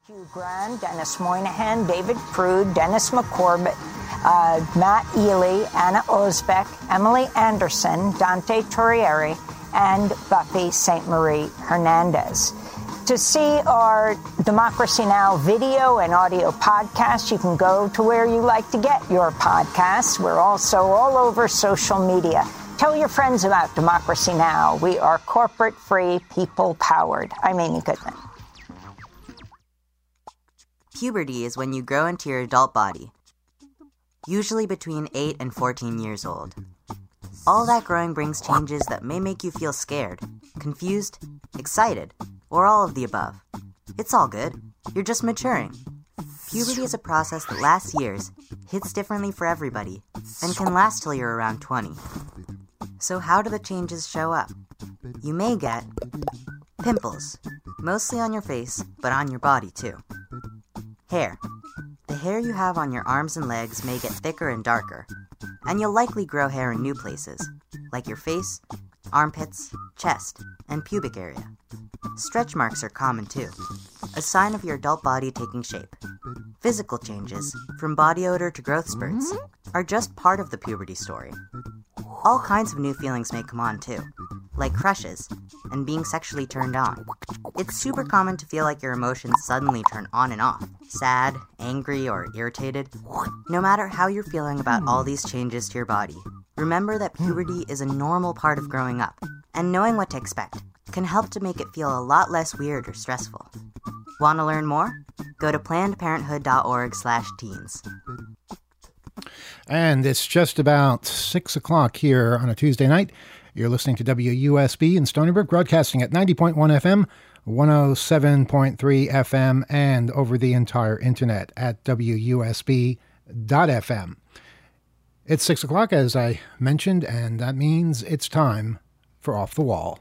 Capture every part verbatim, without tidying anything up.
Hugh Grant, Dennis Moynihan, David Prude, Dennis McCorbett, uh, Matt Ely, Anna Osbeck, Emily Anderson, Dante Torrieri, and Buffy Saint Marie Hernandez. To see our Democracy Now! Video and audio podcasts, you can go to where you like to get your podcasts. We're also all over social media. Tell your friends about Democracy Now! We are corporate-free, people-powered. I'm Amy Goodman. Puberty is when you grow into your adult body, usually between eight and fourteen years old. All that growing brings changes that may make you feel scared, confused, excited, or all of the above. It's all good. You're just maturing. Puberty is a process that lasts years, hits differently for everybody, and can last till you're around twenty. So how do the changes show up? You may get pimples, mostly on your face, but on your body too. Hair. The hair you have on your arms and legs may get thicker and darker, and you'll likely grow hair in new places, like your face, armpits, chest, and pubic area. Stretch marks are common too, a sign of your adult body taking shape. Physical changes, from body odor to growth spurts, are just part of the puberty story. All kinds of new feelings may come on too, like crushes and being sexually turned on. It's super common to feel like your emotions suddenly turn on and off, sad, angry, or irritated. No matter how you're feeling about all these changes to your body, remember that puberty is a normal part of growing up, and knowing what to expect can help to make it feel a lot less weird or stressful. Want to learn more? Go to plannedparenthood.org slash teens. And it's just about six o'clock here on a Tuesday night. You're listening to W U S B in Stony Brook, broadcasting at ninety point one F M, one oh seven point three F M, and over the entire internet at W U S B dot F M. It's six o'clock, as I mentioned, and that means it's time for Off the Wall.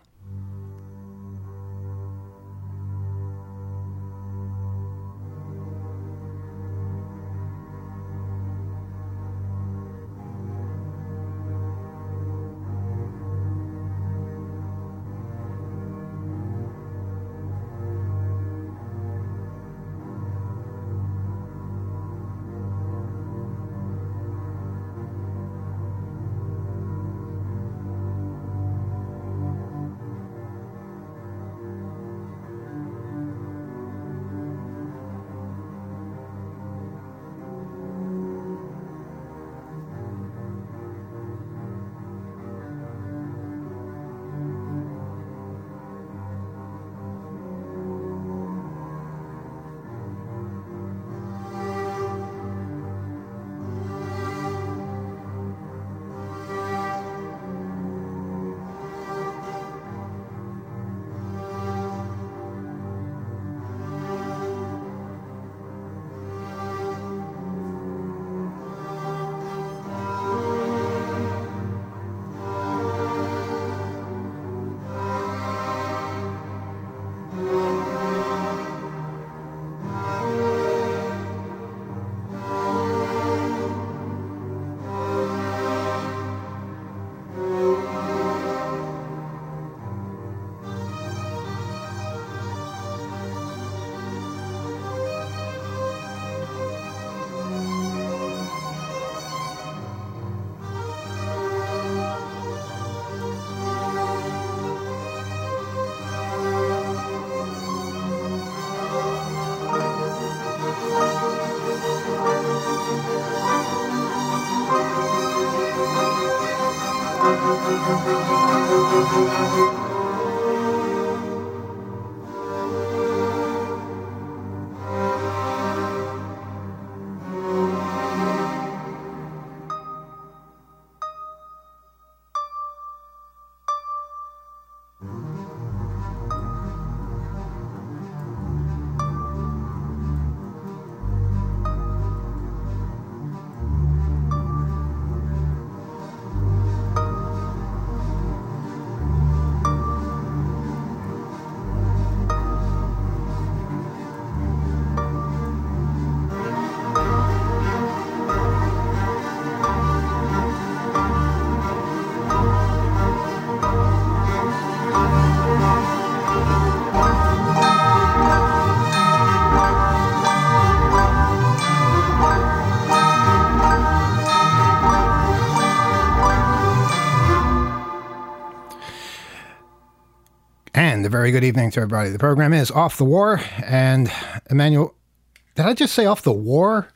very good evening to everybody. The program is Off the War, and Emmanuel, did I just say Off the War?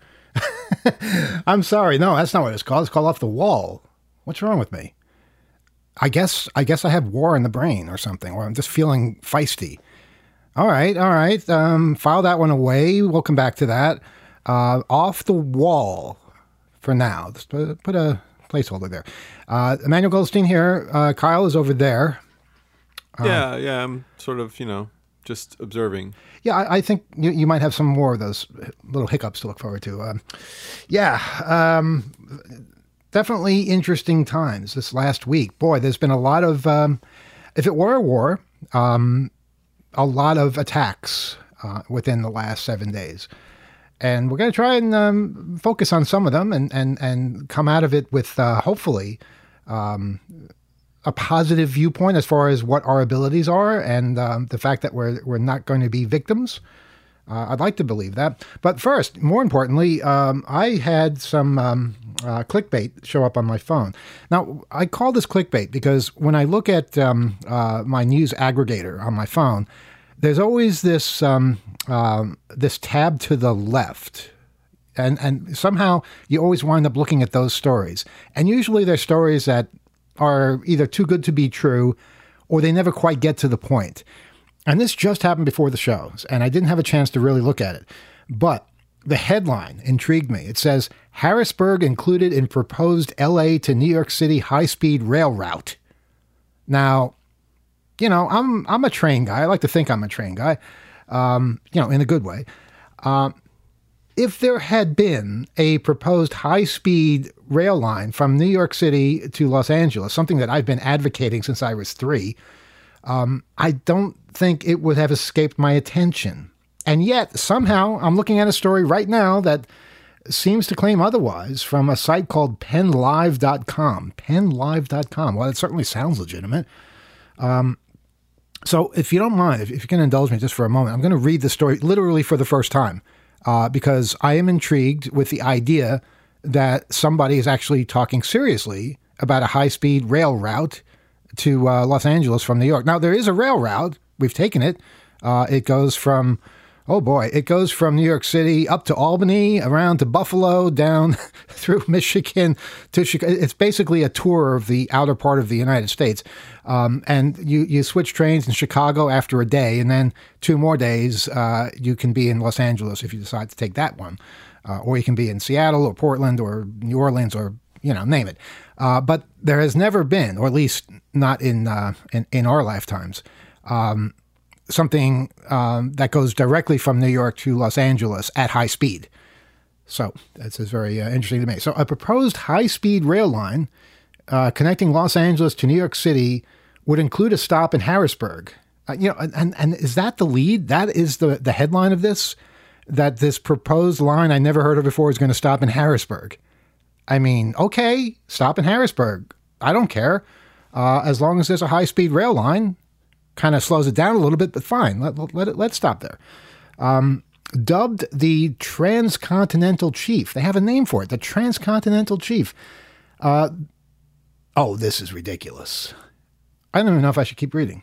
I'm sorry. No, that's not what it's called. It's called Off the Wall. What's wrong with me? I guess I guess I have war in the brain or something, or I'm just feeling feisty. All right, all right. Um, file that one away. We'll come back to that. Uh, off the Wall for now. Just put, put a placeholder there. Uh, Emmanuel Goldstein here. Uh, Kyle is over there. Yeah, um, yeah. I'm sort of, you know, just observing. Yeah, I, I think you, you might have some more of those little hiccups to look forward to. Um, yeah, um, definitely interesting times this last week. Boy, there's been a lot of, um, if it were a war, um, a lot of attacks uh, within the last seven days. And we're going to try and um, focus on some of them and, and, and come out of it with, uh, hopefully, um, a positive viewpoint as far as what our abilities are and um, the fact that we're we're not going to be victims. Uh, I'd like to believe that. But first, more importantly, um, I had some um, uh, clickbait show up on my phone. Now, I call this clickbait because when I look at um, uh, my news aggregator on my phone, there's always this um, um, this tab to the left. And, and somehow you always wind up looking at those stories. And usually they're stories that are either too good to be true or they never quite get to the point. And this just happened before the show, and I didn't have a chance to really look at it. But the headline intrigued me. It says, Harrisburg included in proposed L A to New York City high-speed rail route. Now, you know, I'm I'm a train guy. I like to think I'm a train guy, um, you know, in a good way. Um, If there had been a proposed high-speed rail line from New York City to Los Angeles, something that I've been advocating since I was three, um, I don't think it would have escaped my attention. And yet, somehow, I'm looking at a story right now that seems to claim otherwise from a site called penn live dot com. penn live dot com. Well, it certainly sounds legitimate. Um, so if you don't mind, if, if you can indulge me just for a moment, I'm going to read the story literally for the first time. Uh, because I am intrigued with the idea that somebody is actually talking seriously about a high-speed rail route to uh, Los Angeles from New York. Now, there is a rail route. We've taken it. Uh, it goes from, oh boy, it goes from New York City up to Albany, around to Buffalo, down through Michigan to Chicago. It's basically a tour of the outer part of the United States. Um, and you, you switch trains in Chicago after a day, and then two more days, uh, you can be in Los Angeles if you decide to take that one. Uh, or you can be in Seattle or Portland or New Orleans or, you know, name it. Uh, but there has never been, or at least not in uh, in, in our lifetimes, um, something um, that goes directly from New York to Los Angeles at high speed. So this is very uh, interesting to me. So a proposed high-speed rail line uh, connecting Los Angeles to New York City would include a stop in Harrisburg. Uh, you know, and, and is that the lead? That is the, the headline of this? That this proposed line I never heard of before is going to stop in Harrisburg. I mean, okay, stop in Harrisburg. I don't care. Uh, as long as there's a high-speed rail line, kind of slows it down a little bit, but fine. Let, let, let it, let's stop there. Um, dubbed the Transcontinental Chief. They have a name for it, the Transcontinental Chief. Uh, oh, this is ridiculous. I don't even know if I should keep reading.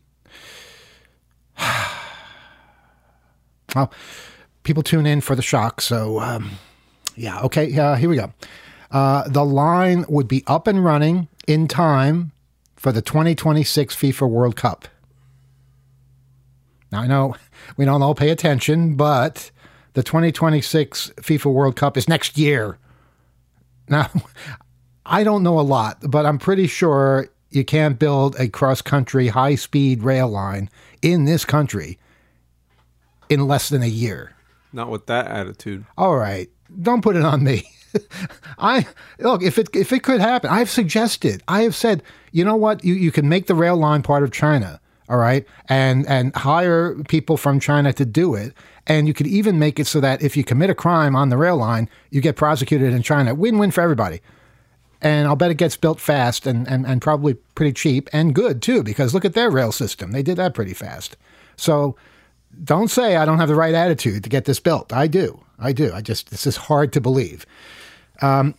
Well, people tune in for the shock, so um, yeah, okay, uh, here we go. Uh, the line would be up and running in time for the twenty twenty-six FIFA World Cup. Now, I know we don't all pay attention, but the twenty twenty-six FIFA World Cup is next year. Now, I don't know a lot, but I'm pretty sure you can't build a cross-country high-speed rail line in this country in less than a year. Not with that attitude. All right. Don't put it on me. I look, if it if it could happen, I've suggested, I have said, you know what, you, you can make the rail line part of China, all right, and and hire people from China to do it, and you could even make it so that if you commit a crime on the rail line, you get prosecuted in China. Win-win for everybody. And I'll bet it gets built fast and, and, and probably pretty cheap and good too, because look at their rail system. They did that pretty fast. So don't say I don't have the right attitude to get this built. I do. I do. I just, this is hard to believe. Um,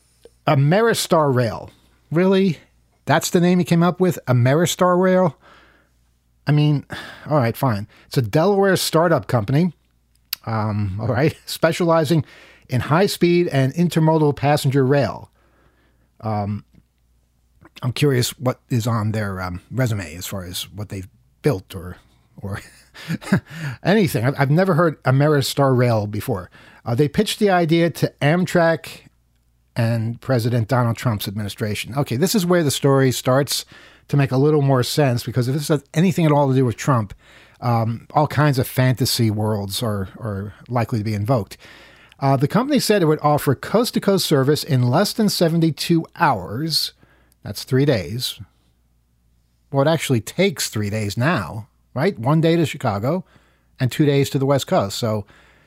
Ameristar Rail. Really? That's the name he came up with? Ameristar Rail? I mean, all right, fine. It's a Delaware startup company, um, all right, specializing in high-speed and intermodal passenger rail. Um, I'm curious what is on their um, resume as far as what they've built or or anything. I've, I've never heard Ameristar Rail before. Uh, they pitched the idea to Amtrak and President Donald Trump's administration. Okay, this is where the story starts to make a little more sense, because if this has anything at all to do with Trump, um, all kinds of fantasy worlds are, are likely to be invoked. Uh, the company said it would offer coast-to-coast service in less than seventy-two hours. That's three days. Well, it actually takes three days now, right? One day to Chicago and two days to the West Coast. So,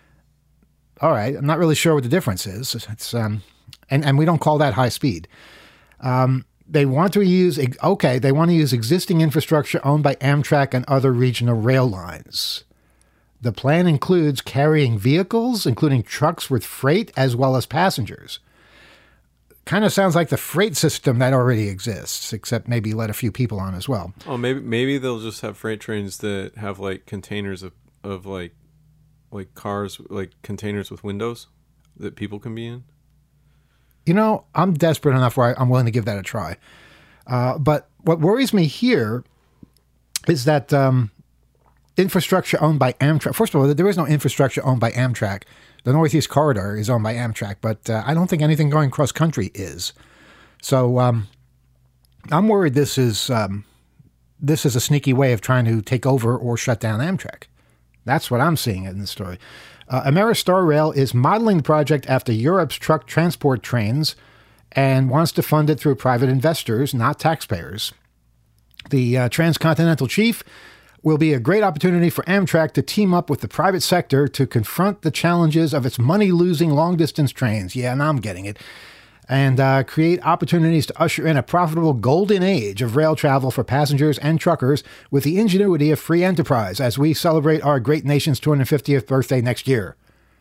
all right, I'm not really sure what the difference is. It's um, and, and we don't call that high speed. Um, they want to use, okay, they want to use existing infrastructure owned by Amtrak and other regional rail lines. The plan includes carrying vehicles, including trucks with freight as well as passengers. Kind of sounds like the freight system that already exists, except maybe let a few people on as well. Oh, maybe maybe they'll just have freight trains that have like containers of, of like like cars, like containers with windows that people can be in. You know, I'm desperate enough where I'm willing to give that a try. Uh, but what worries me here is that um, infrastructure owned by Amtrak. First of all, there is no infrastructure owned by Amtrak. The Northeast Corridor is owned by Amtrak, but uh, I don't think anything going cross country is. So um, I'm worried this is um, this is a sneaky way of trying to take over or shut down Amtrak. That's what I'm seeing in the story. Uh, Ameristar Rail is modeling the project after Europe's truck transport trains and wants to fund it through private investors, not taxpayers. The uh, transcontinental chief will be a great opportunity for Amtrak to team up with the private sector to confront the challenges of its money-losing long-distance trains. Yeah, and I'm getting it. And uh, create opportunities to usher in a profitable golden age of rail travel for passengers and truckers with the ingenuity of free enterprise as we celebrate our great nation's two hundred fiftieth birthday next year,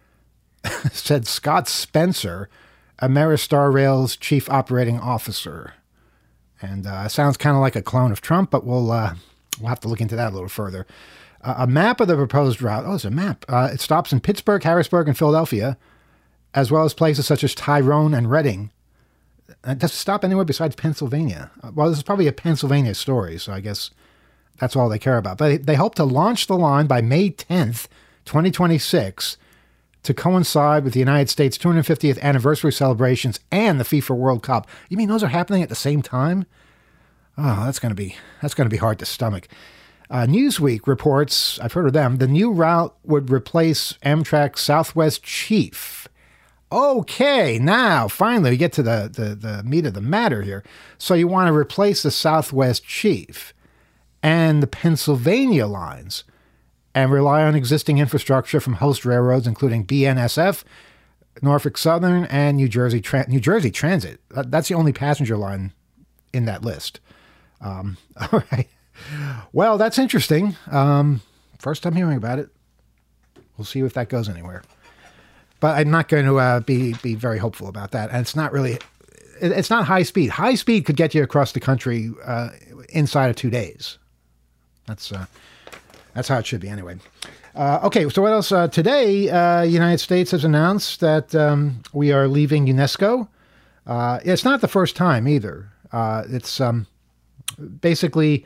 said Scott Spencer, Ameristar Rail's chief operating officer. And uh, sounds kind of like a clone of Trump, but we'll uh, we'll have to look into that a little further. Uh, a map of the proposed route. Oh, it's a map. Uh, it stops in Pittsburgh, Harrisburg, and Philadelphia, as well as places such as Tyrone and Reading. It doesn't stop anywhere besides Pennsylvania. Well, this is probably a Pennsylvania story, so I guess that's all they care about. But they hope to launch the line by May tenth, twenty twenty-six, to coincide with the United States' two hundred fiftieth anniversary celebrations and the FIFA World Cup. You mean those are happening at the same time? Oh, that's going to be that's going to be hard to stomach. Uh, Newsweek reports, I've heard of them, the new route would replace Amtrak's Southwest Chief. Okay, now finally we get to the, the, the meat of the matter here. So you want to replace the Southwest Chief and the Pennsylvania lines and rely on existing infrastructure from host railroads, including B N S F, Norfolk Southern, and New Jersey Tra- New Jersey Transit. That's the only passenger line in that list. Um, all right. Well, that's interesting. Um, first time hearing about it. We'll see if that goes anywhere. But I'm not going to uh, be be very hopeful about that. And it's not really, it's not high speed. High speed could get you across the country uh, inside of two days. That's uh, that's how it should be anyway. Uh, okay, so what else? Uh, today, uh, United States has announced that um, we are leaving UNESCO. Uh, it's not the first time either. Uh, it's um, basically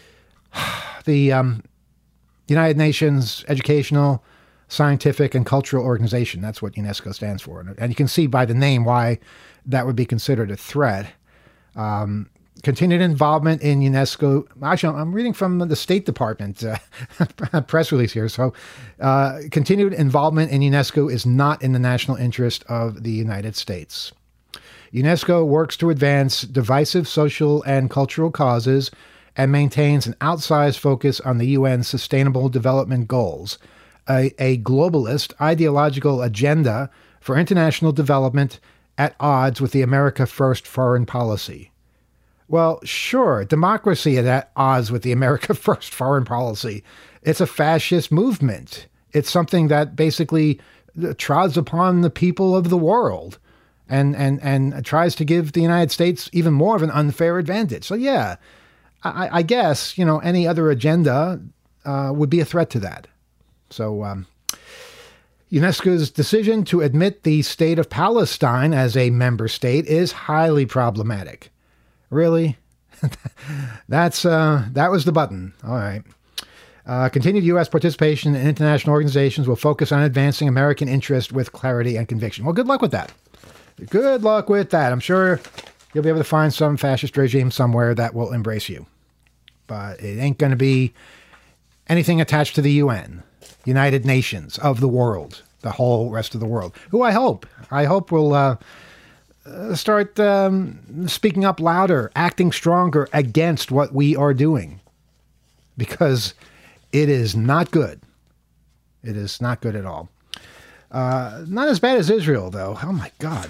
the um, United Nations Educational, Scientific, and Cultural Organization. That's what UNESCO stands for. And you can see by the name why that would be considered a threat. Um, continued involvement in UNESCO. Actually, I'm reading from the State Department uh, press release here. So uh, continued involvement in UNESCO is not in the national interest of the United States. UNESCO works to advance divisive social and cultural causes and maintains an outsized focus on the U N's Sustainable Development Goals, a, a globalist ideological agenda for international development at odds with the America First foreign policy. Well, sure, democracy is at odds with the America First foreign policy. It's a fascist movement. It's something that basically trods upon the people of the world and, and, and tries to give the United States even more of an unfair advantage. So yeah, I, I guess, you know, any other agenda uh, would be a threat to that. So um, UNESCO's decision to admit the state of Palestine as a member state is highly problematic. Really? That's uh, that was the button. All right. Uh, continued U S participation in international organizations will focus on advancing American interest with clarity and conviction. Well, good luck with that. Good luck with that. I'm sure you'll be able to find some fascist regime somewhere that will embrace you. But it ain't going to be anything attached to the U N, United Nations of the world, the whole rest of the world, who I hope, I hope will uh, uh, start um, speaking up louder, acting stronger against what we are doing. Because it is not good. It is not good at all. Uh, not as bad as Israel, though. Oh, my God.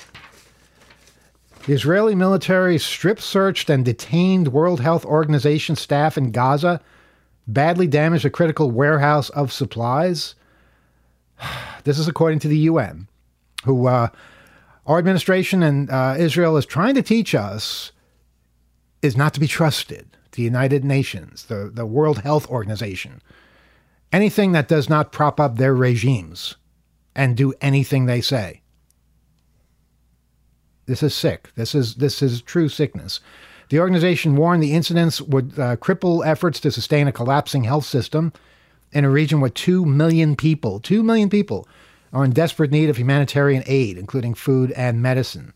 The Israeli military strip-searched and detained World Health Organization staff in Gaza, badly damaged a critical warehouse of supplies. This is according to the U N, who uh, our administration and uh, Israel is trying to teach us is not to be trusted. The United Nations, the, the World Health Organization, anything that does not prop up their regimes and do anything they say. This is sick. This is this is true sickness. The organization warned the incidents would uh, cripple efforts to sustain a collapsing health system in a region where two million people, two million people are in desperate need of humanitarian aid, including food and medicine.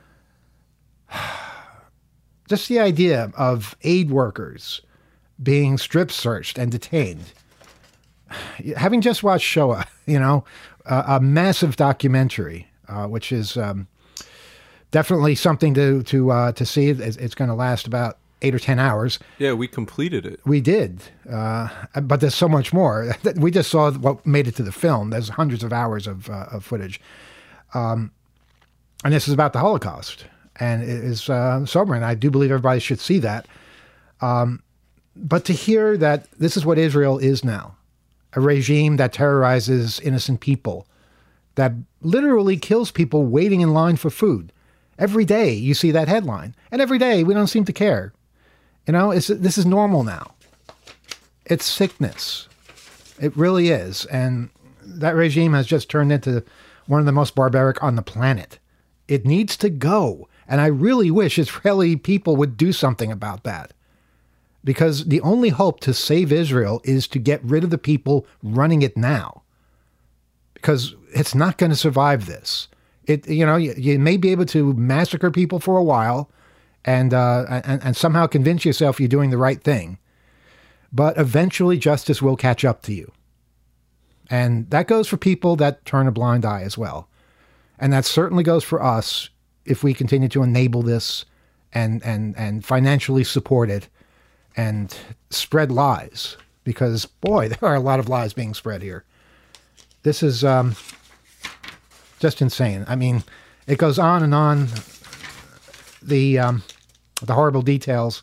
Just the idea of aid workers being strip searched and detained. Having just watched Shoah, you know, uh, a massive documentary, uh, which is um, definitely something to to uh, to see. It's, it's going to last about eight or ten hours. Yeah, we completed it. We did, uh, but there's so much more. We just saw what made it to the film. There's hundreds of hours of uh, of footage, um, and this is about the Holocaust. And it is uh, sobering. I do believe everybody should see that. Um, but to hear that this is what Israel is now, a regime that terrorizes innocent people, that literally kills people waiting in line for food. Every day you see that headline. And every day we don't seem to care. You know, it's, this is normal now. It's sickness. It really is. And that regime has just turned into one of the most barbaric on the planet. It needs to go. And I really wish Israeli people would do something about that. Because the only hope to save Israel is to get rid of the people running it now. Because it's not going to survive this. It, you know, you, you may be able to massacre people for a while and, uh, and, and somehow convince yourself you're doing the right thing. But eventually justice will catch up to you. And that goes for people that turn a blind eye as well. And that certainly goes for us if we continue to enable this and, and, and financially support it and spread lies. Because, boy, there are a lot of lies being spread here. This is um, just insane. I mean, it goes on and on, the um, the horrible details.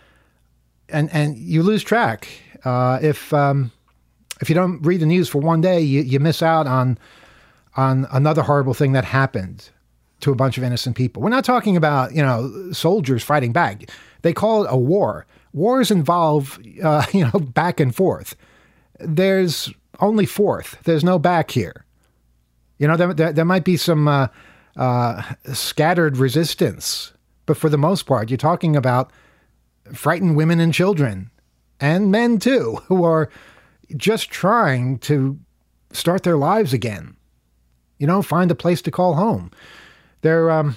And and you lose track. Uh, if um, if you don't read the news for one day, you, you miss out on on another horrible thing that happened to a bunch of innocent people. We're not talking about, you know, soldiers fighting back. They call it a war. Wars involve, uh, you know, back and forth. There's only forth. There's no back here. You know, there, there, there might be some uh, uh, scattered resistance, but for the most part, you're talking about frightened women and children, and men too, who are just trying to start their lives again. You know, find a place to call home. They're, um,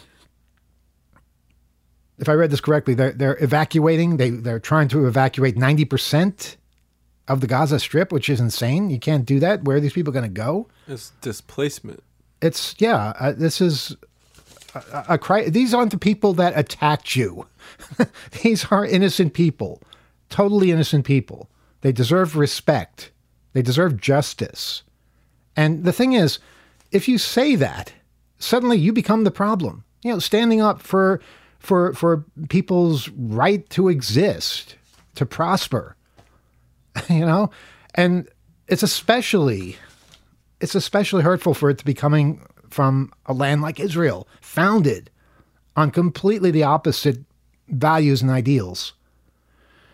if I read this correctly, they're, they're evacuating. They, they're trying to evacuate ninety percent of the Gaza Strip, which is insane. You can't do that. Where are these people going to go? It's displacement. It's, yeah, uh, this is a, a cri- These aren't the people that attacked you. These are innocent people, totally innocent people. They deserve respect. They deserve justice. And the thing is, if you say that, suddenly you become the problem. You know, standing up for for for people's right to exist, to prosper. You know, and it's especially it's especially hurtful for it to be coming from a land like Israel, founded on completely the opposite values and ideals.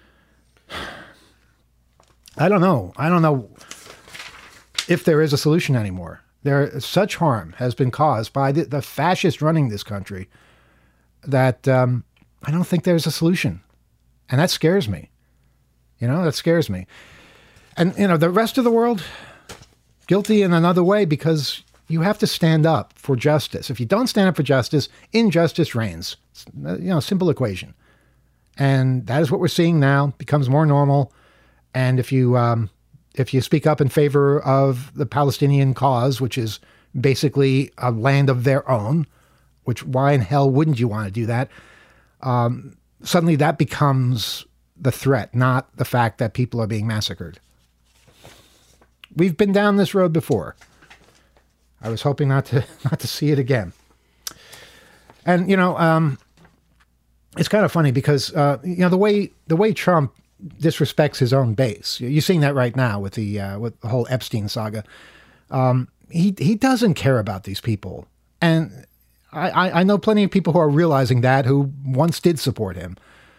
I don't know. I don't know if there is a solution anymore. There, such harm has been caused by the, the fascists running this country that um, I don't think there's a solution. And that scares me. You know, that scares me. And, you know, the rest of the world, guilty in another way, because you have to stand up for justice. If you don't stand up for justice, injustice reigns. It's, you know, simple equation. And that is what we're seeing now. Becomes more normal. And if you um, if you speak up in favor of the Palestinian cause, which is basically a land of their own, which why in hell wouldn't you want to do that? Um, suddenly that becomes the threat, not the fact that people are being massacred. We've been down this road before. I was hoping not to not to see it again. And you know, um, it's kind of funny because uh, you know the way the way Trump disrespects his own base. You're seeing that right now with the uh, with the whole Epstein saga. Um, he he doesn't care about these people, and I, I know plenty of people who are realizing that who once did support him.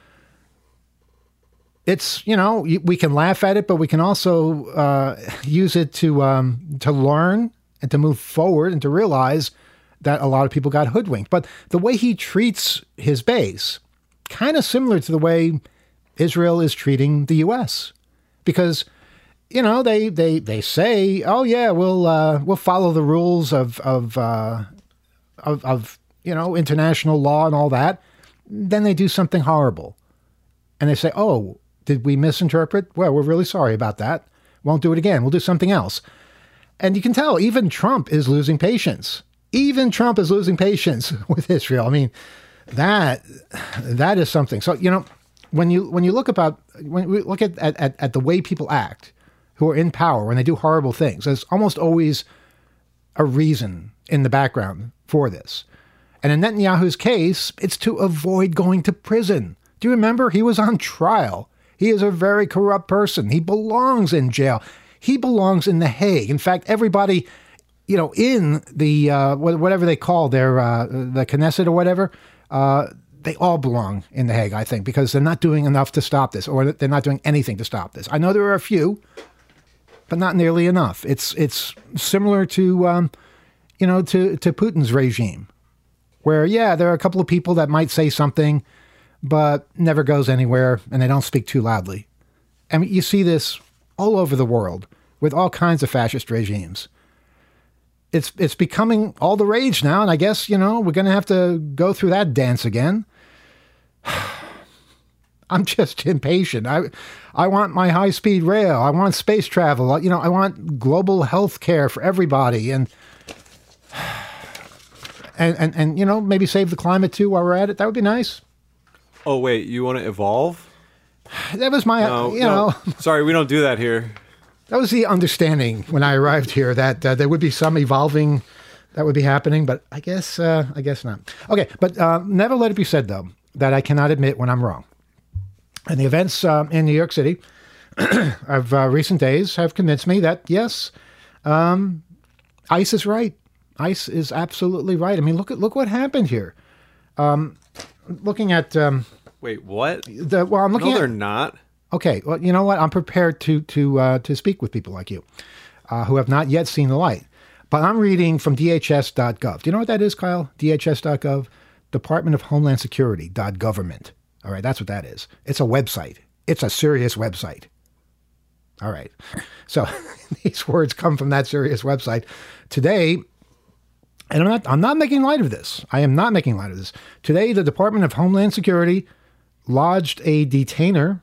It's, you know, we can laugh at it, but we can also uh, use it to um, to learn and to move forward and to realize that a lot of people got hoodwinked. But the way he treats his base, kind of similar to the way Israel is treating the U S, because, you know, they they they say, oh yeah, we'll uh, we'll follow the rules of of, uh, of of you know international law and all that. Then they do something horrible, and they say, oh, did we misinterpret? Well, we're really sorry about that. Won't do it again. We'll do something else. And you can tell even Trump is losing patience. Even Trump is losing patience with Israel. I mean, that that is something. So, you know, when you when you look about when we look at, at, at the way people act who are in power, when they do horrible things, there's almost always a reason in the background for this. And in Netanyahu's case, it's to avoid going to prison. Do you remember? He was on trial. He is a very corrupt person. He belongs in jail. He belongs in The Hague. In fact, everybody, you know, in the, uh, whatever they call their, uh, the Knesset or whatever, uh, they all belong in The Hague, I think, because they're not doing enough to stop this, or they're not doing anything to stop this. I know there are a few, but not nearly enough. It's it's similar to, um, you know, to, to Putin's regime, where, yeah, there are a couple of people that might say something, but never goes anywhere, and they don't speak too loudly. I mean, you see this all over the world with all kinds of fascist regimes. It's it's becoming all the rage now, and I guess, you know, we're going to have to go through that dance again. I'm just impatient. I I want my high-speed rail. I want space travel. You know, I want global health care for everybody, and, and, and, and you know, maybe save the climate, too, while we're at it. That would be nice. Oh, wait, you want to evolve? That was my, no, you no. know. Sorry, we don't do that here. That was the understanding when I arrived here, that uh, there would be some evolving that would be happening, but I guess uh, I guess not. Okay, but uh, never let it be said, though, that I cannot admit when I'm wrong. And the events uh, in New York City of uh, recent days have convinced me that, yes, um, ICE is right. ICE is absolutely right. I mean, look at look what happened here. Um, looking at... Um, Wait, what? The, well, I'm looking no, at... they're not. Okay, well, you know what? I'm prepared to to uh, to speak with people like you uh, who have not yet seen the light. But I'm reading from D H S dot gov. Do you know what that is, Kyle? D H S dot gov? Department of Homeland Security dot government. All right, that's what that is. It's a website. It's a serious website. All right. So these words come from that serious website. Today, and I'm not I'm not making light of this. I am not making light of this. Today, the Department of Homeland Security lodged a detainer.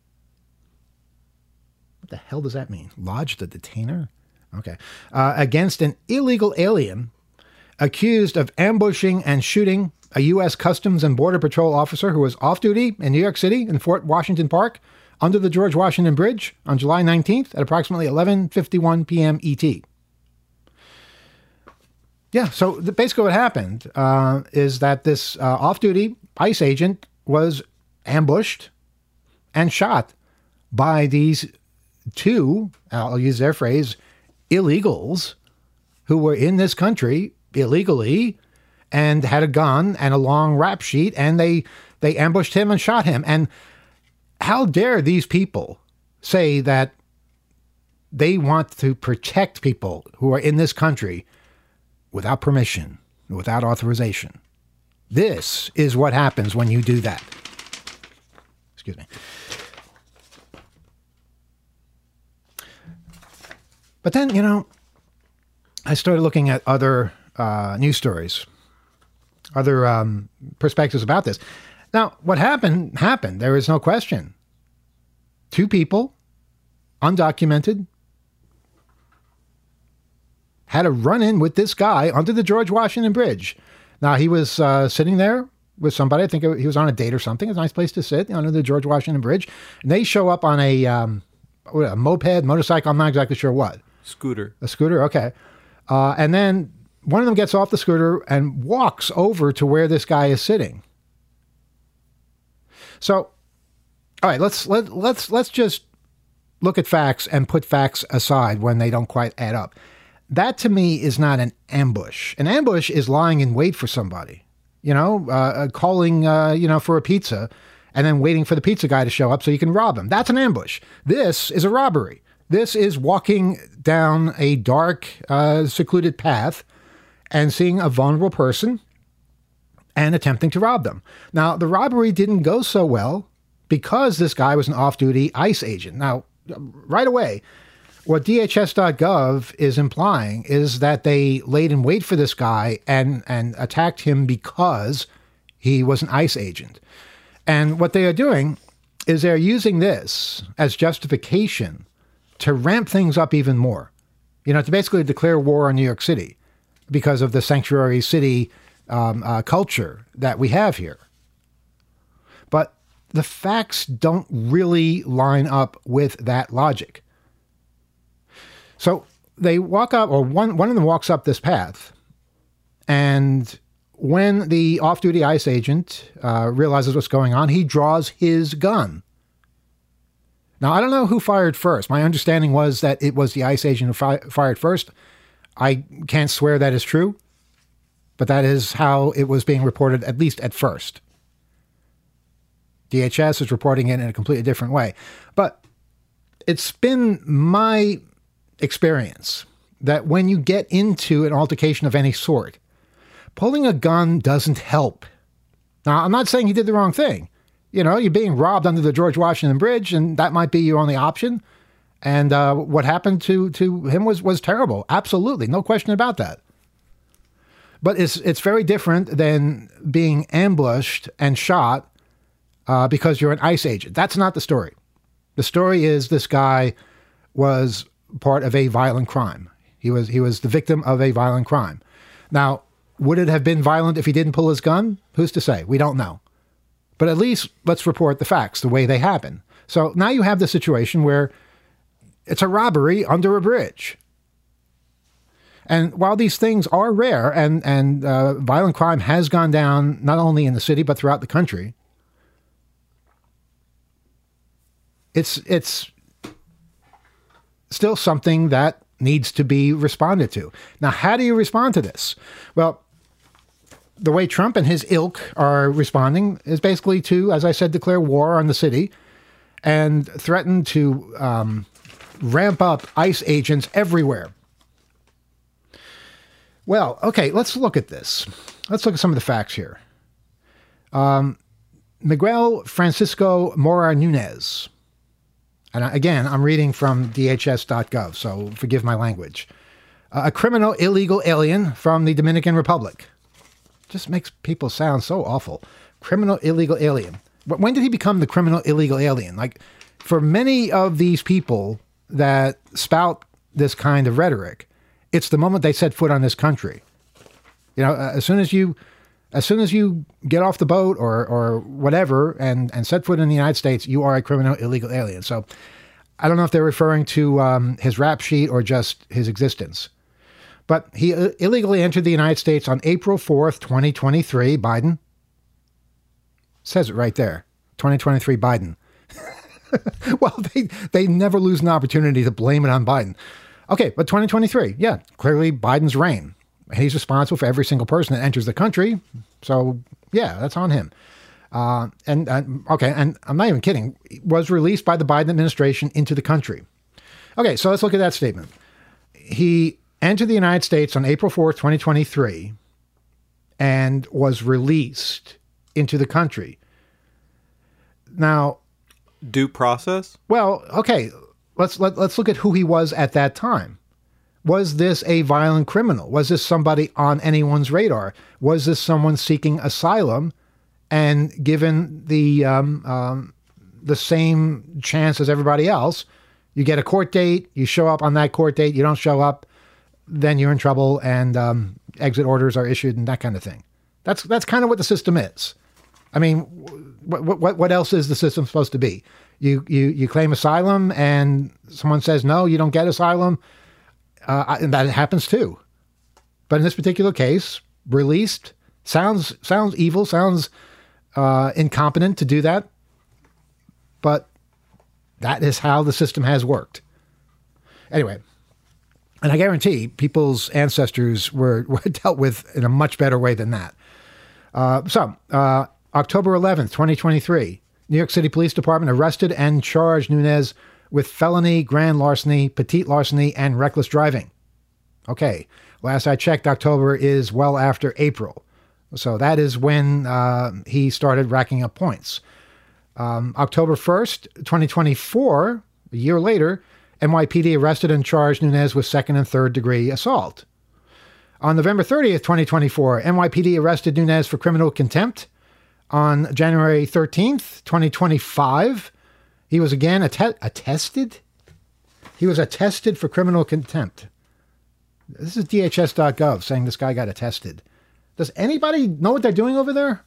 What the hell does that mean? Lodged a detainer? Okay. Uh, against an illegal alien accused of ambushing and shooting a U S Customs and Border Patrol officer who was off duty in New York City in Fort Washington Park under the George Washington Bridge on July nineteenth at approximately eleven fifty-one p.m. E T. Yeah, so the, basically what happened uh, is that this uh, off-duty ICE agent was ambushed and shot by these two, I'll use their phrase, illegals who were in this country illegally and had a gun and a long rap sheet, and they they ambushed him and shot him. And how dare these people say that they want to protect people who are in this country without permission, without authorization? This is what happens when you do that. Excuse me. But then, you know, I started looking at other uh, news stories, other um, perspectives about this. Now, what happened, happened. There is no question. Two people, undocumented, had a run-in with this guy under the George Washington Bridge. Now, he was uh, sitting there with somebody. I think he was on a date or something. It's a nice place to sit under the George Washington Bridge. And they show up on a, um, a moped, motorcycle, I'm not exactly sure what. Scooter. A scooter, okay. Uh, and then one of them gets off the scooter and walks over to where this guy is sitting. So, all right, let's let let's let's just look at facts and put facts aside when they don't quite add up. That to me is not an ambush. An ambush is lying in wait for somebody, you know, uh, calling, uh, you know, for a pizza and then waiting for the pizza guy to show up so you can rob him. That's an ambush. This is a robbery. This is walking down a dark, uh, secluded path and seeing a vulnerable person and attempting to rob them. Now, the robbery didn't go so well because this guy was an off-duty ICE agent. Now, right away, what D H S dot gov is implying is that they laid in wait for this guy and, and attacked him because he was an ICE agent. And what they are doing is they're using this as justification to ramp things up even more. You know, to basically declare war on New York City because of the sanctuary city um, uh, culture that we have here. But the facts don't really line up with that logic. So they walk up, or one, one of them walks up this path, and when the off-duty ICE agent uh, realizes what's going on, he draws his gun. Now, I don't know who fired first. My understanding was that it was the ICE agent who fi- fired first. I can't swear that is true, but that is how it was being reported, at least at first. D H S is reporting it in a completely different way. But it's been my experience that when you get into an altercation of any sort, pulling a gun doesn't help. Now, I'm not saying he did the wrong thing. You know, you're being robbed under the George Washington Bridge, and that might be your only option. And uh, what happened to, to him was, was terrible. Absolutely. No question about that. But it's it's very different than being ambushed and shot uh, because you're an ICE agent. That's not the story. The story is this guy was part of a violent crime. He was he was the victim of a violent crime. Now, would it have been violent if he didn't pull his gun? Who's to say? We don't know. But at least let's report the facts the way they happen. So now you have the situation where it's a robbery under a bridge. And while these things are rare and, and uh, violent crime has gone down not only in the city but throughout the country, it's it's still something that needs to be responded to. Now, how do you respond to this? Well, the way Trump and his ilk are responding is basically to, as I said, declare war on the city and threaten to um, ramp up ICE agents everywhere. Well, okay, let's look at this. Let's look at some of the facts here. Um, Miguel Francisco Mora Nunez. And again, I'm reading from D H S dot gov, so forgive my language. Uh, a criminal illegal alien from the Dominican Republic. Just makes people sound so awful. Criminal illegal alien. But when did he become the criminal illegal alien? Like, for many of these people that spout this kind of rhetoric, it's the moment they set foot on this country. You know, as soon as you, as soon as you get off the boat or or whatever and and set foot in the United States, you are a criminal illegal alien. So, I don't know if they're referring to um, his rap sheet or just his existence. But he illegally entered the United States on April fourth, twenty twenty-three. Biden. Says it right there. twenty twenty-three Biden. Well, they, they never lose an opportunity to blame it on Biden. Okay, but twenty twenty-three, yeah, clearly Biden's reign. He's responsible for every single person that enters the country. So, yeah, that's on him. Uh, and, and okay, and I'm not even kidding, was released by the Biden administration into the country. Okay, so let's look at that statement. He entered the United States on April fourth, twenty twenty-three, and was released into the country. Now, due process? Well, okay, let's let, let's look at who he was at that time. Was this a violent criminal? Was this somebody on anyone's radar? Was this someone seeking asylum and given the um, um, the same chance as everybody else? You get a court date, you show up on that court date, you don't show up, then you're in trouble, and um, exit orders are issued and that kind of thing. That's that's kind of what the system is. I mean, what what what else is the system supposed to be? You you you claim asylum, and someone says no, you don't get asylum, uh, and that happens too. But in this particular case, released sounds sounds evil, sounds uh, incompetent to do that, but that is how the system has worked. Anyway, and I guarantee people's ancestors were, were dealt with in a much better way than that. Uh, so, uh, October eleventh, twenty twenty-three, New York City Police Department arrested and charged Nunes with felony, grand larceny, petite larceny, and reckless driving. Okay, last I checked, October is well after April. So that is when uh, he started racking up points. Um, October first, twenty twenty-four, a year later, N Y P D arrested and charged Nunes with second and third degree assault. On November thirtieth, twenty twenty-four, N Y P D arrested Nunes for criminal contempt. On January thirteenth, twenty twenty-five, he was again att- attested? He was attested for criminal contempt. This is D H S dot gov saying this guy got attested. Does anybody know what they're doing over there?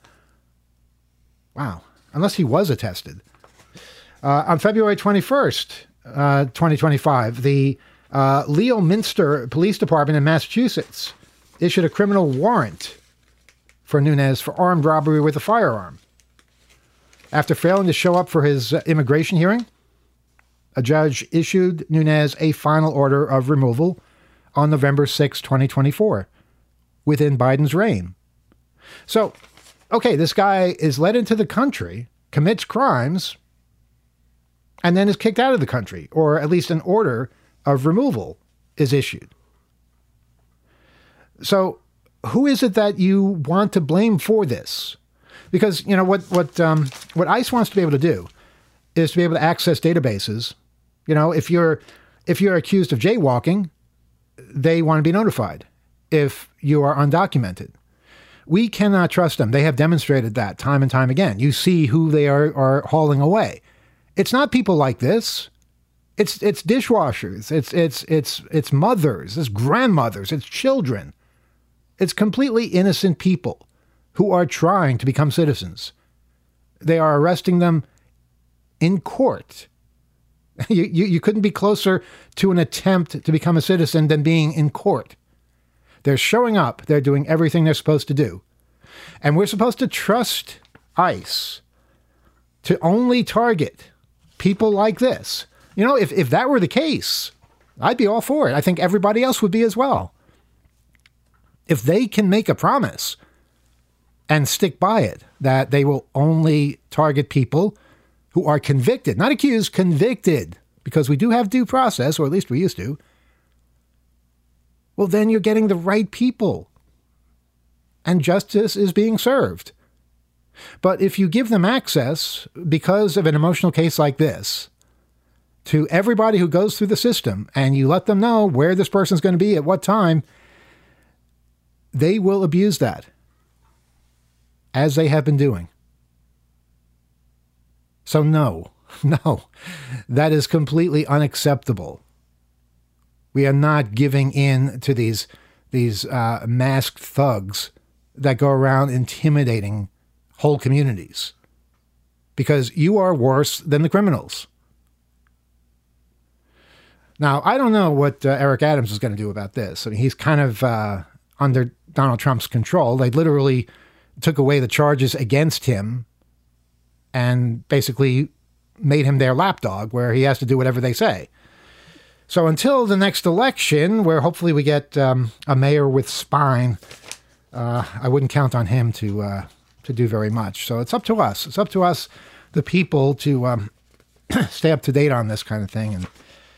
Wow. Unless he was attested. Uh, on February twenty-first, uh, twenty twenty-five, the uh, Leominster Police Department in Massachusetts issued a criminal warrant for Nunes for armed robbery with a firearm. After failing to show up for his uh, immigration hearing, a judge issued Nunes a final order of removal on November sixth, twenty twenty-four, within Biden's reign. So, okay, this guy is led into the country, commits crimes, and then is kicked out of the country, or at least an order of removal is issued. So who is it that you want to blame for this? Because, you know, what what um, what ICE wants to be able to do is to be able to access databases. You know, if you're if you're accused of jaywalking, they want to be notified if you are undocumented. We cannot trust them. They have demonstrated that time and time again. You see who they are, are hauling away. It's not people like this. It's it's dishwashers. It's it's it's it's mothers. It's grandmothers. It's children. It's completely innocent people who are trying to become citizens. They are arresting them in court. You, you, you couldn't be closer to an attempt to become a citizen than being in court. They're showing up. They're doing everything they're supposed to do. And we're supposed to trust ICE to only target people like this. You know, if, if that were the case, I'd be all for it. I think everybody else would be as well. If they can make a promise and stick by it, that they will only target people who are convicted, not accused, convicted, because we do have due process, or at least we used to, well, then you're getting the right people and justice is being served. But if you give them access, because of an emotional case like this, to everybody who goes through the system, and you let them know where this person's going to be at what time, they will abuse that, as they have been doing. So no, no, that is completely unacceptable. We are not giving in to these these uh, masked thugs that go around intimidating whole communities, because you are worse than the criminals. Now, I don't know what uh, Eric Adams is going to do about this. I mean, he's kind of uh, under Donald Trump's control. They literally took away the charges against him and basically made him their lapdog, where he has to do whatever they say. So until the next election, where hopefully we get um, a mayor with spine, uh, I wouldn't count on him to uh, to do very much. So it's up to us. It's up to us, the people, to um, stay up to date on this kind of thing. And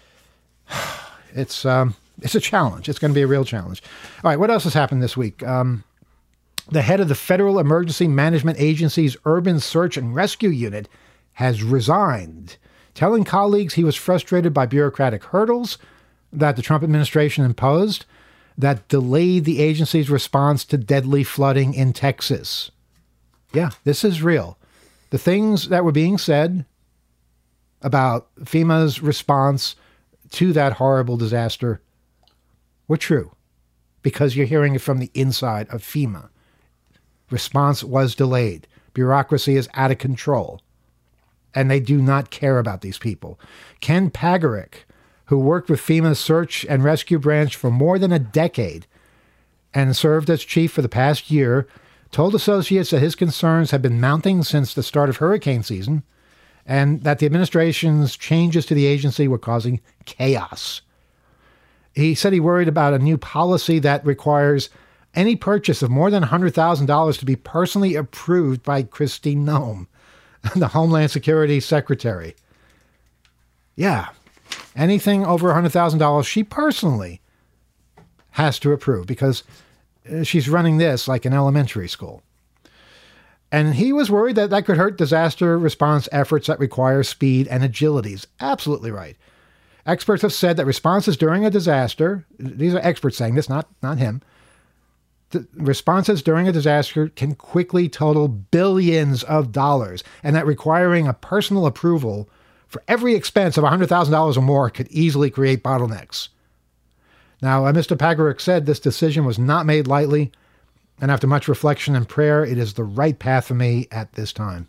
it's um, it's a challenge. It's going to be a real challenge. All right, what else has happened this week? Um, the head of the Federal Emergency Management Agency's Urban Search and Rescue Unit has resigned, telling colleagues he was frustrated by bureaucratic hurdles that the Trump administration imposed that delayed the agency's response to deadly flooding in Texas. Yeah, this is real. The things that were being said about FEMA's response to that horrible disaster were true, because you're hearing it from the inside of FEMA. Response was delayed. Bureaucracy is out of control. And they do not care about these people. Ken Pagarick, who worked with FEMA's search and rescue branch for more than a decade and served as chief for the past year, told associates that his concerns had been mounting since the start of hurricane season and that the administration's changes to the agency were causing chaos. He said he worried about a new policy that requires any purchase of more than one hundred thousand dollars to be personally approved by Kristi Noem, the Homeland Security Secretary. Yeah, anything over one hundred thousand dollars she personally has to approve, because she's running this like an elementary school. And he was worried that that could hurt disaster response efforts that require speed and agility. He's absolutely right. Experts have said that responses during a disaster, these are experts saying this, not, not him, the responses during a disaster can quickly total billions of dollars, and that requiring a personal approval for every expense of one hundred thousand dollars or more could easily create bottlenecks. Now, uh, Mister Pagarick said this decision was not made lightly, and after much reflection and prayer, it is the right path for me at this time.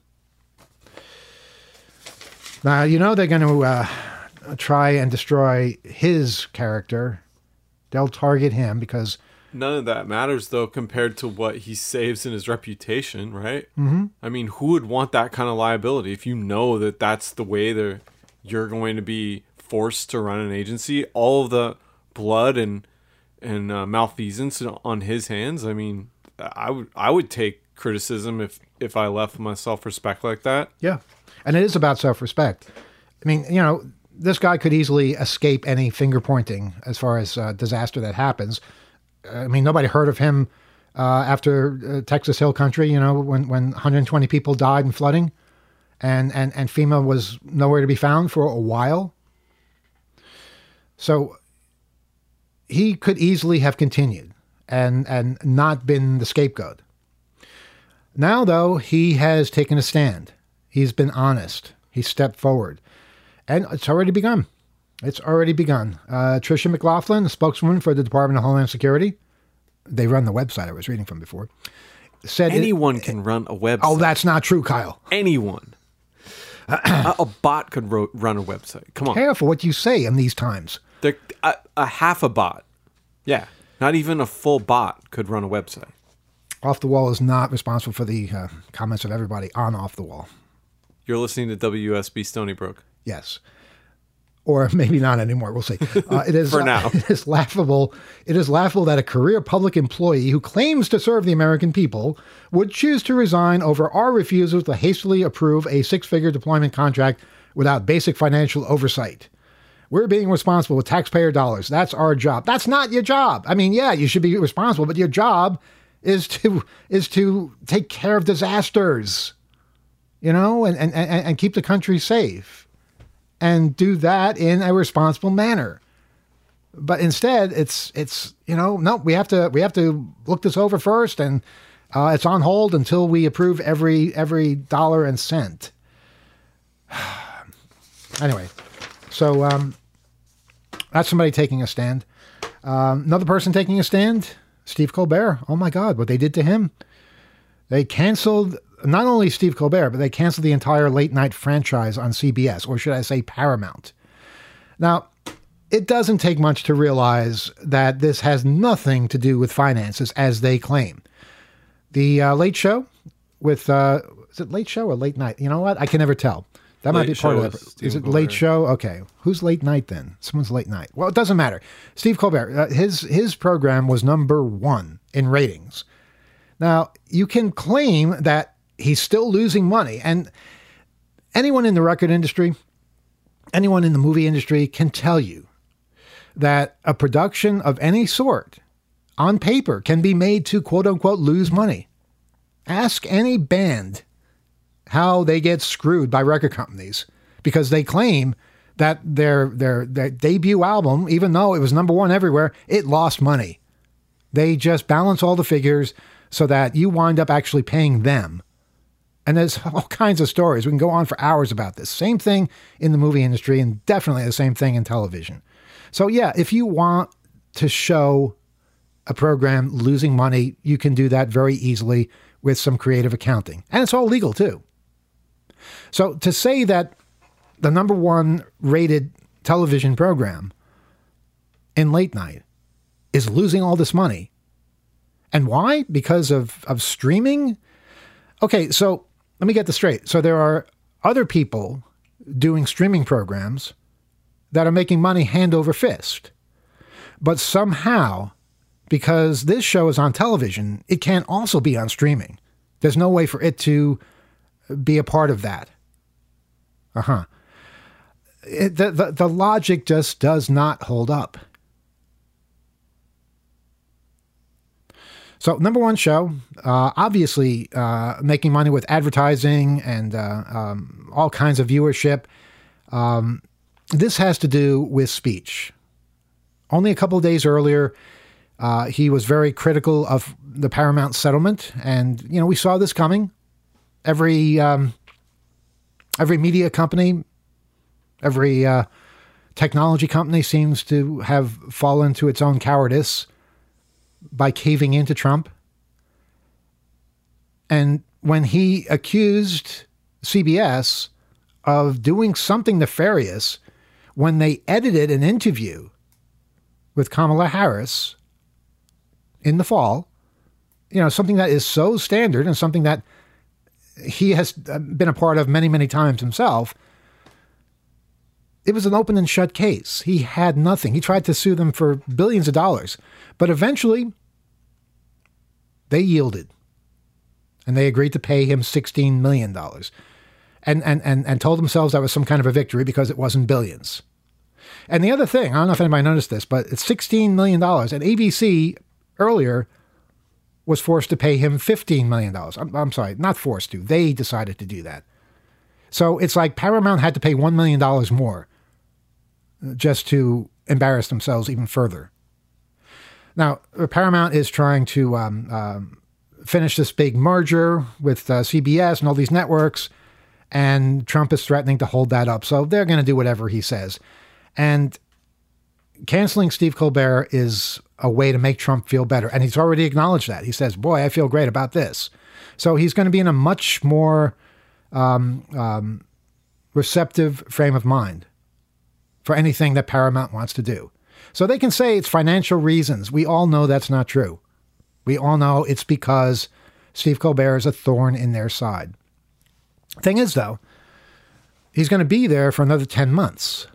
Now, you know they're going to uh, try and destroy his character. They'll target him because... None of that matters, though, compared to what he saves in his reputation, right? Mm-hmm. I mean, who would want that kind of liability if you know that that's the way that you're going to be forced to run an agency? All of the blood and and uh, malfeasance on his hands. I mean, I would I would take criticism if if I left my self-respect like that. Yeah, and it is about self-respect. I mean, you know, this guy could easily escape any finger pointing as far as uh, disaster that happens. I mean, nobody heard of him uh, after uh, Texas Hill Country, you know, when, when one hundred twenty people died in flooding, and, and, and FEMA was nowhere to be found for a while. So he could easily have continued and, and not been the scapegoat. Now, though, he has taken a stand. He's been honest. He stepped forward. And it's already begun. It's already begun. Uh, Tricia McLaughlin, a spokeswoman for the Department of Homeland Security, they run the website I was reading from before, said... Anyone it, can run a website. Oh, that's not true, Kyle. Anyone. a, a bot could ro- run a website. Come on. Careful what you say in these times. A, a half a bot. Yeah. Not even a full bot could run a website. Off the Wall is not responsible for the uh, comments of everybody on Off the Wall. You're listening to W U S B Stony Brook. Yes. Or maybe not anymore. We'll see. Uh, it is For now. Uh, it is laughable. It is laughable that a career public employee who claims to serve the American people would choose to resign over our refusal to hastily approve a six-figure deployment contract without basic financial oversight. We're being responsible with taxpayer dollars. That's our job. That's not your job. I mean, yeah, you should be responsible, but your job is to is to take care of disasters, you know, and and, and keep the country safe. And do that in a responsible manner. But instead, it's it's you know no we have to we have to look this over first, and uh, it's on hold until we approve every every dollar and cent. Anyway, so um, that's somebody taking a stand. Um, another person taking a stand, Steve Colbert. Oh my God, what they did to him! They canceled. Not only Steve Colbert, but they canceled the entire late night franchise on C B S, or should I say Paramount. Now, it doesn't take much to realize that this has nothing to do with finances, as they claim. The uh, Late Show with, uh, is it Late Show or Late Night? You know what? I can never tell. That Late might be part Show of it. is Is it Steve Late Colbert. Show? Okay. Who's Late Night then? Someone's Late Night. Well, it doesn't matter. Steve Colbert, uh, his his program was number one in ratings. Now, you can claim that he's still losing money, and anyone in the record industry, anyone in the movie industry can tell you that a production of any sort on paper can be made to quote unquote lose money. Ask any band how they get screwed by record companies because they claim that their, their, their debut album, even though it was number one everywhere, it lost money. They just balance all the figures so that you wind up actually paying them. And there's all kinds of stories. We can go on for hours about this. Same thing in the movie industry and definitely the same thing in television. So yeah, if you want to show a program losing money, you can do that very easily with some creative accounting. And it's all legal too. So to say that the number one rated television program in late night is losing all this money. And why? Because of, of streaming? Okay, so let me get this straight. So there are other people doing streaming programs that are making money hand over fist. But somehow, because this show is on television, it can't also be on streaming. There's no way for it to be a part of that. Uh-huh. It, the, the, the logic just does not hold up. So, number one show, uh, obviously uh, making money with advertising and uh, um, all kinds of viewership. Um, this has to do with speech. Only a couple of days earlier, uh, he was very critical of the Paramount settlement. And, you know, we saw this coming. Every, um, every media company, every uh, technology company seems to have fallen to its own cowardice by caving into Trump. And when he accused C B S of doing something nefarious when they edited an interview with Kamala Harris in the fall, you know, something that is so standard and something that he has been a part of many, many times himself, it was an open and shut case. He had nothing. He tried to sue them for billions of dollars. But eventually, they yielded. And they agreed to pay him sixteen million dollars. And, and, and, and told themselves that was some kind of a victory because it wasn't billions. And the other thing, I don't know if anybody noticed this, but it's sixteen million dollars. And A B C earlier was forced to pay him fifteen million dollars. I'm, I'm sorry, not forced to. They decided to do that. So it's like Paramount had to pay one million dollars more just to embarrass themselves even further. Now, Paramount is trying to um, um, finish this big merger with uh, C B S and all these networks, and Trump is threatening to hold that up. So they're going to do whatever he says. And canceling Steve Colbert is a way to make Trump feel better. And he's already acknowledged that. He says, boy, I feel great about this. So he's going to be in a much more um, um, receptive frame of mind for anything that Paramount wants to do. So they can say it's financial reasons. We all know that's not true. We all know it's because Steve Colbert is a thorn in their side. Thing is, though, he's going to be there for another ten months.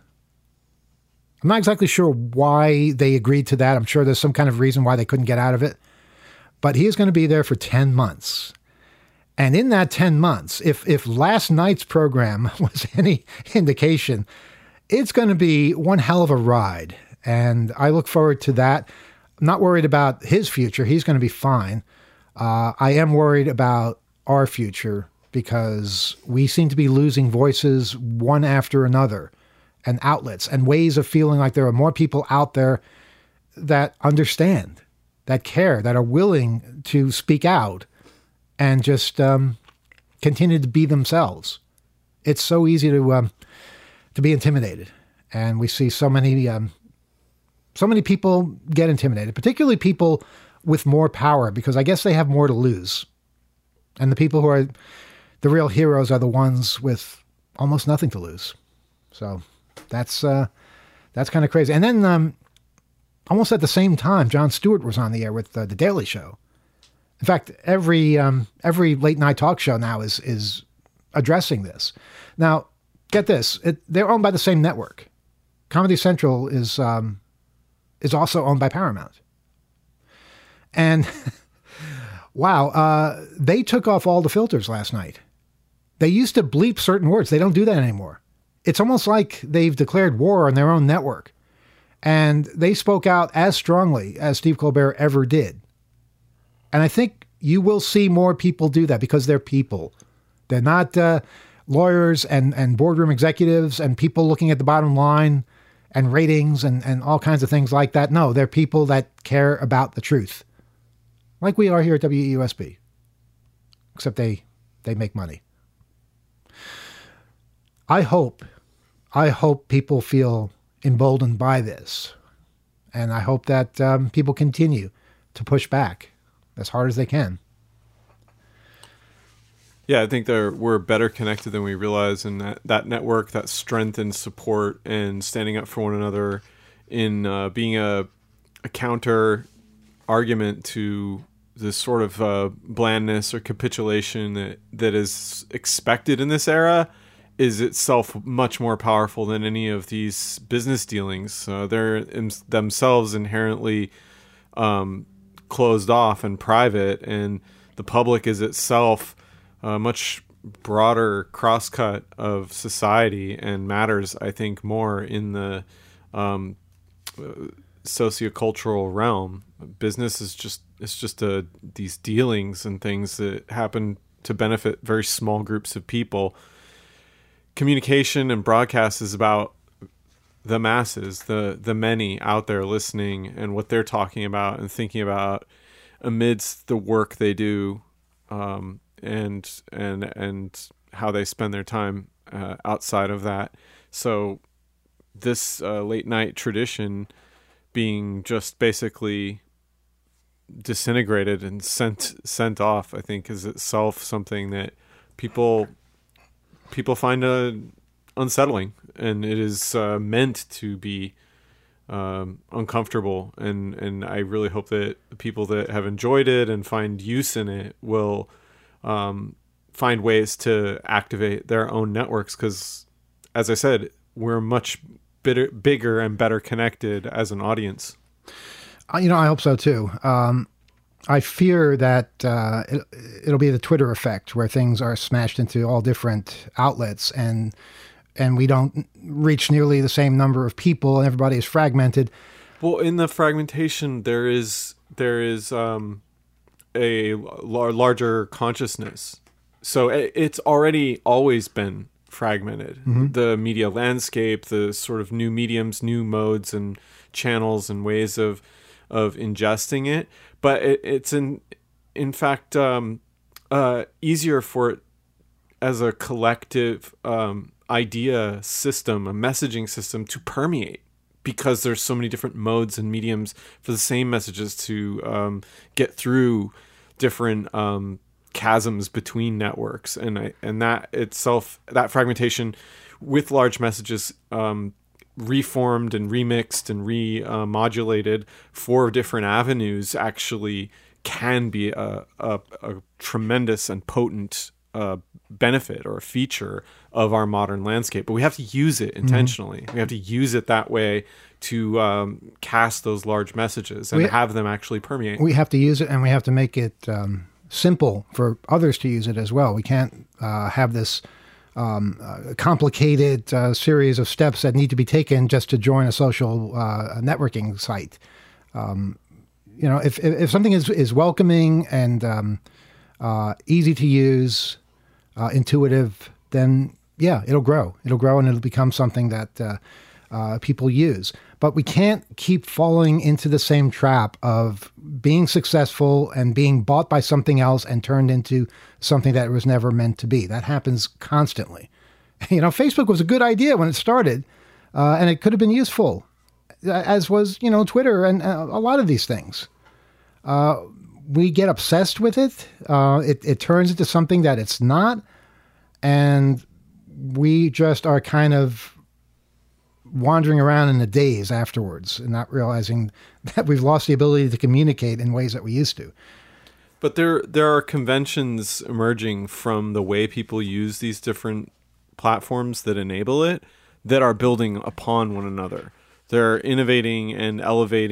I'm not exactly sure why they agreed to that. I'm sure there's some kind of reason why they couldn't get out of it. But he is going to be there for ten months. And in that ten months, if if last night's program was any indication, it's going to be one hell of a ride. And I look forward to that. I'm not worried about his future. He's going to be fine. Uh, I am worried about our future because we seem to be losing voices one after another, and outlets and ways of feeling like there are more people out there that understand, that care, that are willing to speak out and just um, continue to be themselves. It's so easy to um, to be intimidated. And we see so many um, so many people get intimidated, particularly people with more power, because I guess they have more to lose. And the people who are the real heroes are the ones with almost nothing to lose. So that's uh, that's kind of crazy. And then um, almost at the same time, Jon Stewart was on the air with uh, The Daily Show. In fact, every um, every late night talk show now is is addressing this. Now, get this. It, they're owned by the same network. Comedy Central is um, is also owned by Paramount. And Wow, uh, they took off all the filters last night. They used to bleep certain words. They don't do that anymore. It's almost like they've declared war on their own network. And they spoke out as strongly as Steve Colbert ever did. And I think you will see more people do that because they're people. They're not uh, lawyers and, and boardroom executives and people looking at the bottom line and ratings and, and all kinds of things like that. No, they're people that care about the truth. Like we are here at W E U S B. Except they, they make money. I hope, I hope people feel emboldened by this. And I hope that um, people continue to push back as hard as they can. Yeah, I think they're, we're better connected than we realize, and that, that network, that strength and support and standing up for one another in uh, being a, a counter argument to this sort of uh, blandness or capitulation that, that is expected in this era is itself much more powerful than any of these business dealings. Uh, they're in, themselves inherently um, closed off and private, and the public is itself a much broader crosscut of society and matters, I think, more in the um, sociocultural realm. Business is just it's just a, these dealings and things that happen to benefit very small groups of people. Communication and broadcast is about the masses, the the many out there listening and what they're talking about and thinking about amidst the work they do, um, and and and how they spend their time uh, outside of that. So this uh, late night tradition being just basically disintegrated and sent sent off, I think, is itself something that people. people find uh, unsettling, and it is uh, meant to be um, uncomfortable. And, and I really hope that the people that have enjoyed it and find use in it will um, find ways to activate their own networks. Because, as I said, we're much bitter, bigger and better connected as an audience. You know, I hope so too. Um, I fear that uh, it, it'll be the Twitter effect where things are smashed into all different outlets and and we don't reach nearly the same number of people and everybody is fragmented. Well, in the fragmentation, there is there is um, a lar- larger consciousness. So it, it's already always been fragmented. Mm-hmm. The media landscape, the sort of new mediums, new modes and channels and ways of of ingesting it. But it, it's in, in fact, um, uh, easier for it as a collective um, idea system, a messaging system to permeate because there's so many different modes and mediums for the same messages to um, get through different um, chasms between networks. And I, and that itself, that fragmentation with large messages um, reformed and remixed and remodulated for different avenues actually can be a, a, a tremendous and potent uh, benefit or a feature of our modern landscape. But we have to use it intentionally. Mm-hmm. We have to use it that way to um, cast those large messages and we, have them actually permeate. We have to use it, and we have to make it um, simple for others to use it as well. We can't uh, have this Um, uh, complicated uh, series of steps that need to be taken just to join a social uh, networking site. Um, you know, if, if if something is is welcoming and um, uh, easy to use, uh, intuitive, then yeah, it'll grow. It'll grow and it'll become something that uh, uh, people use. But we can't keep falling into the same trap of being successful and being bought by something else and turned into something that it was never meant to be. That happens constantly. You know, Facebook was a good idea when it started, uh, and it could have been useful, as was, you know, Twitter and uh, a lot of these things. Uh, we get obsessed with it. Uh, it. It turns into something that it's not, and we just are kind of wandering around in a daze afterwards and not realizing that we've lost the ability to communicate in ways that we used to. But there there are conventions emerging from the way people use these different platforms that enable it that are building upon one another. They're innovating and elevating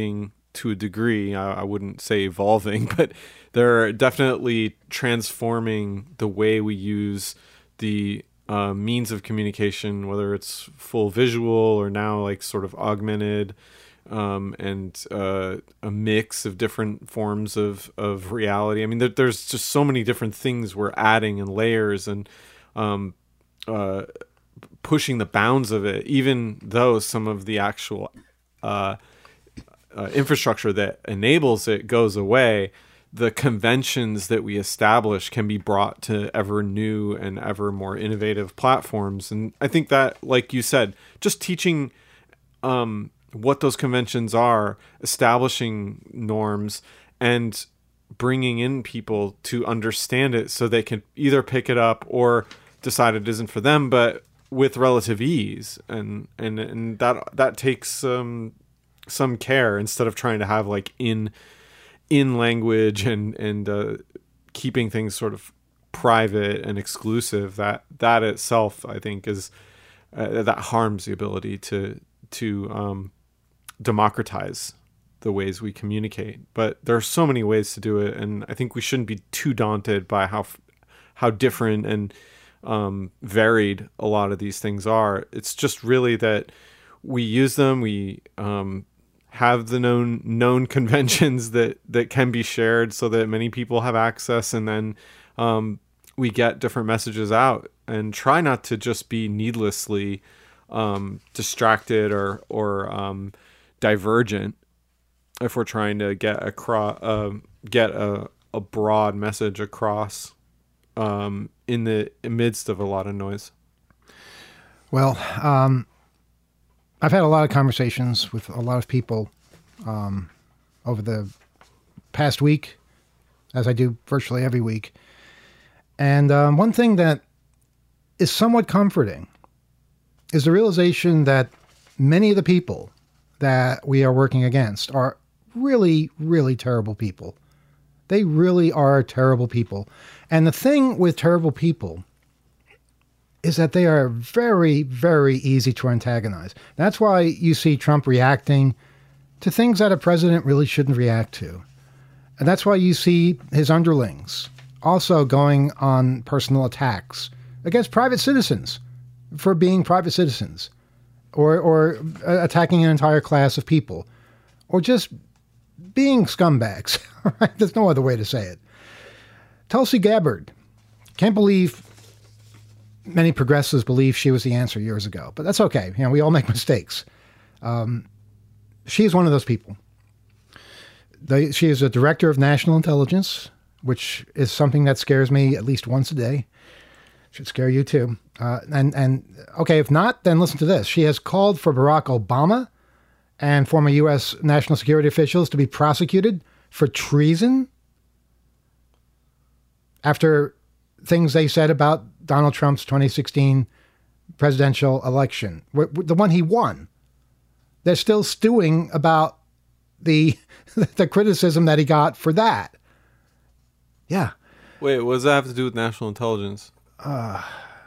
to a degree. I, I wouldn't say evolving, but they're definitely transforming the way we use the uh, means of communication, whether it's full visual or now like sort of augmented, um, and uh, a mix of different forms of, of reality. I mean, there, there's just so many different things we're adding and layers and um, uh, pushing the bounds of it, even though some of the actual uh, uh, infrastructure that enables it goes away. The conventions that we establish can be brought to ever new and ever more innovative platforms. And I think that, like you said, just teaching um, what those conventions are, establishing norms, and bringing in people to understand it so they can either pick it up or decide it isn't for them, but with relative ease. And, and, and that, that takes um, some care, instead of trying to have like in, in language and, and uh, keeping things sort of private and exclusive. That, that itself, I think, is, uh, that harms the ability to, to um, democratize the ways we communicate. But there are so many ways to do it. And I think we shouldn't be too daunted by how, how different and um, varied a lot of these things are. It's just really that we use them. We, um, have the known known conventions that, that can be shared so that many people have access, and then um, we get different messages out, and try not to just be needlessly um, distracted or or um, divergent if we're trying to get across uh, get a, a broad message across um, in the midst of a lot of noise. Well, um, I've had a lot of conversations with a lot of people um, over the past week, as I do virtually every week. And um, one thing that is somewhat comforting is the realization that many of the people that we are working against are really, really terrible people. They really are terrible people. And the thing with terrible people is that they are very, very easy to antagonize. That's why you see Trump reacting to things that a president really shouldn't react to. And that's why you see his underlings also going on personal attacks against private citizens for being private citizens, or, or attacking an entire class of people, or just being scumbags. Right? There's no other way to say it. Tulsi Gabbard, can't believe many progressives believe she was the answer years ago, but that's okay. You know, we all make mistakes. Um, she is one of those people. They, she is a director of national intelligence, which is something that scares me at least once a day. Should scare you too. Uh, and, and okay, if not, then listen to this. She has called for Barack Obama and former U S national security officials to be prosecuted for treason after things they said about Donald Trump's twenty sixteen presidential election, the one he won. They're still stewing about the the criticism that he got for that. Yeah. Wait, what does that have to do with national intelligence? Uh,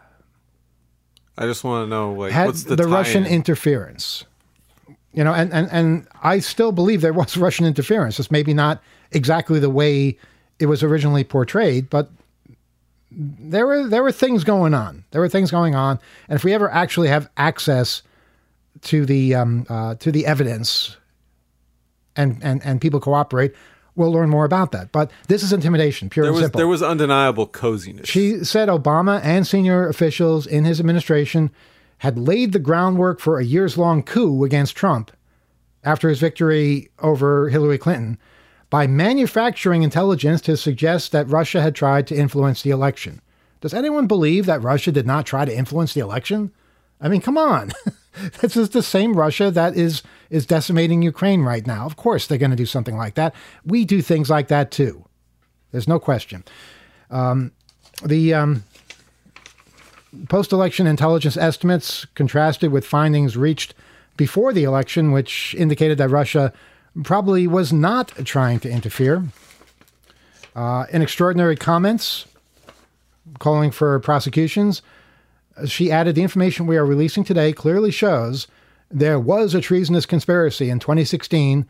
I just want to know, like, had what's the the Russian in? interference? You know, and, and, and I still believe there was Russian interference. It's maybe not exactly the way it was originally portrayed, but there were there were things going on. There were things going on, and if we ever actually have access to the um, uh, to the evidence, and, and and people cooperate, we'll learn more about that. But this is intimidation, pure there and was, simple. There was undeniable coziness. She said Obama and senior officials in his administration had laid the groundwork for a years-long coup against Trump after his victory over Hillary Clinton by manufacturing intelligence to suggest that Russia had tried to influence the election. Does anyone believe that Russia did not try to influence the election? I mean, come on. This is the same Russia that is is decimating Ukraine right now. Of course they're going to do something like that. We do things like that too. There's no question. Um, the um, post-election intelligence estimates contrasted with findings reached before the election, which indicated that Russia probably was not trying to interfere. Uh, in extraordinary comments calling for prosecutions, she added, the information we are releasing today clearly shows there was a treasonous conspiracy in twenty sixteen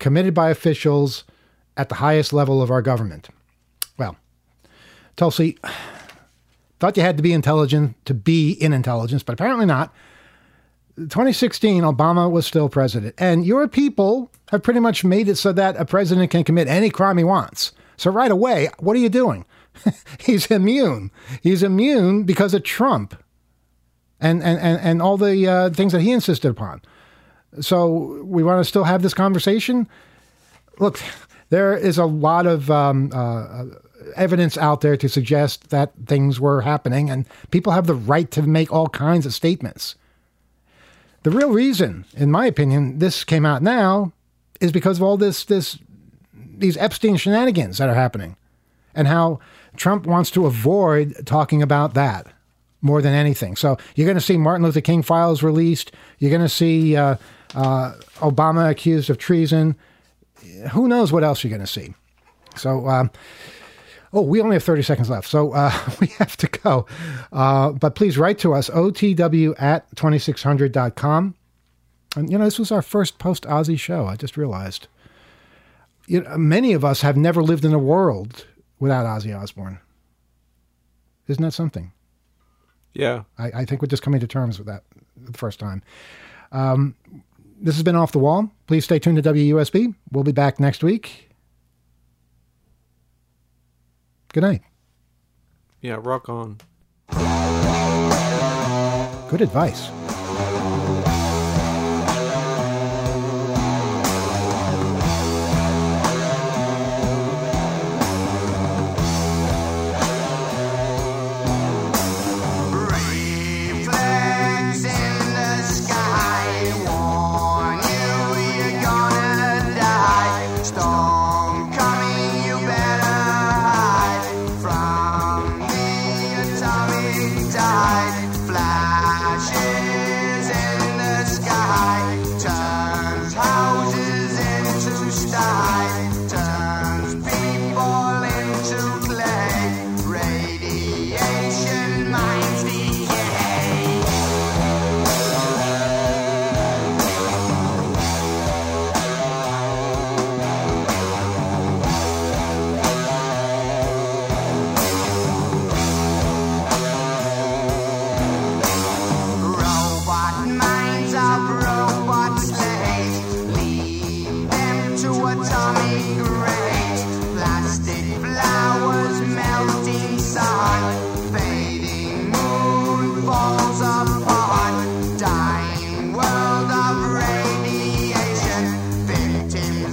committed by officials at the highest level of our government. Well, Tulsi, thought you had to be intelligent to be in intelligence, but apparently not. twenty sixteen, Obama was still president, and your people have pretty much made it so that a president can commit any crime he wants. So right away, what are you doing? He's immune. He's immune because of Trump and, and, and, and all the uh, things that he insisted upon. So we want to still have this conversation? Look, there is a lot of um, uh, evidence out there to suggest that things were happening, and people have the right to make all kinds of statements. The real reason, in my opinion, this came out now is because of all this, this, these Epstein shenanigans that are happening, and how Trump wants to avoid talking about that more than anything. So you're going to see Martin Luther King files released. You're going to see uh, uh, Obama accused of treason. Who knows what else you're going to see? So, um, oh, we only have thirty seconds left, so uh, we have to go. Uh, but please write to us, O T W at twenty-six hundred dot com. And, you know, this was our first post-Ozzy show, I just realized. You know, many of us have never lived in a world without Ozzy Osbourne. Isn't that something? Yeah. I, I think we're just coming to terms with that the first time. Um, this has been Off the Wall. Please stay tuned to W U S B. We'll be back next week. Good night. Yeah, rock on. Good advice.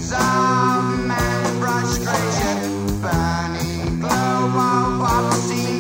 Burning glow of obscene